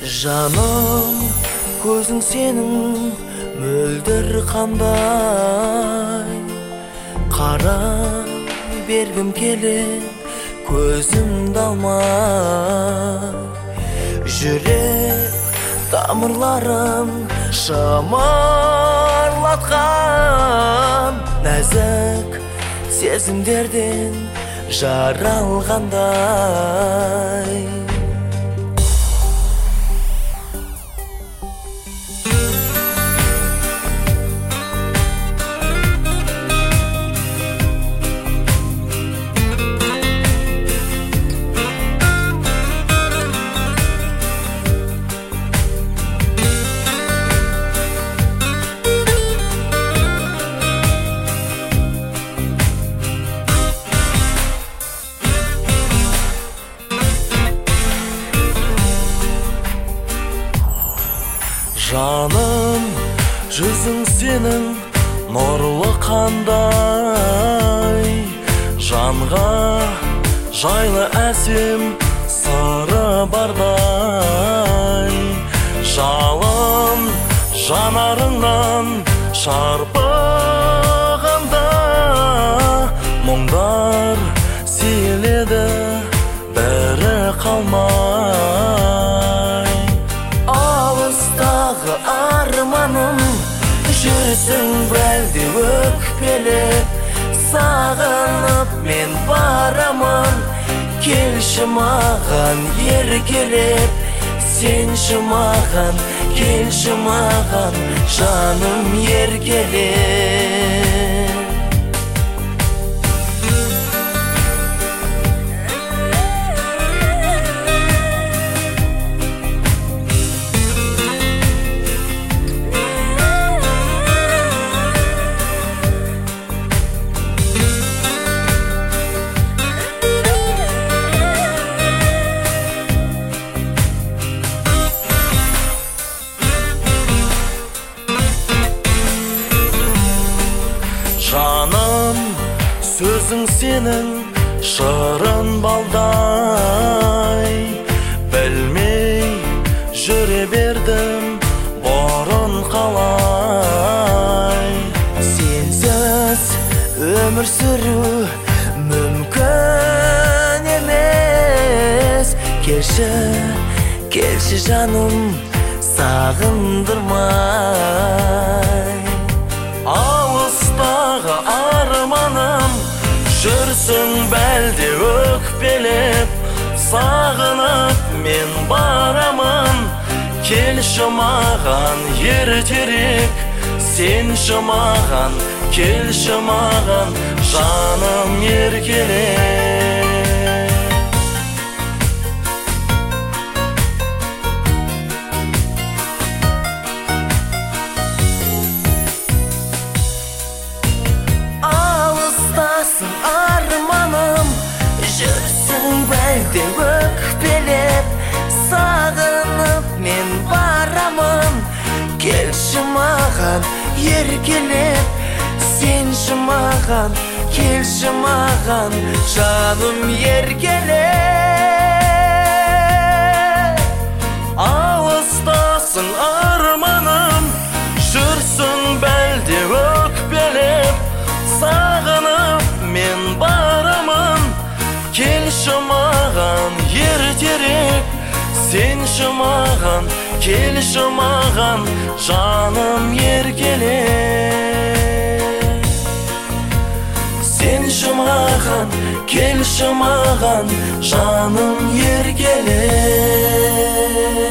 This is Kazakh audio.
Жаным, көзің сенің мөлдір қандай, қара бергім келеді көзімді алмай. Жүрек тамырларым шымырлатқан нәзік сезімдерден жаралғандай. Жаным, жүзің сенің нұрлы қандай, жанға жайлы әсем сыры бардай. Жалын жанарыңнан шарпығанда мұңдар сейіледі бәрі қалмай. Алыстағы арманым жүрсің бәлде өкпелеп, сағынып мен барамын. Келші маған еркелеп, сенші маған, келші маған, жаным еркелеп. Жаным, сөзің сенің шырын балдай, білмей жүре бердім бұрын қалай. Сенсіз өмір сүру мүмкін емес. Келші, келші жаным, сағындырмай. Алыстағы арманым жүрсің бәлде өкпелеп, сағынып мен барамын. Келші маған ертерек, сенші маған, келші маған, жаным еркелеп. Арманым жүрсің бәлде өкпелеп, сағынып мен барамын. Келші маған еркелеп, сенші маған, келші маған, жаным еркелеп. Алыстасың арманым жүрсің бәлде өкпелеп, сағынып мен барамын. Келші маған ертерек, сенші маған, келші маған, жаным еркелеп. Сенші маған, келші маған, жаным еркелеп.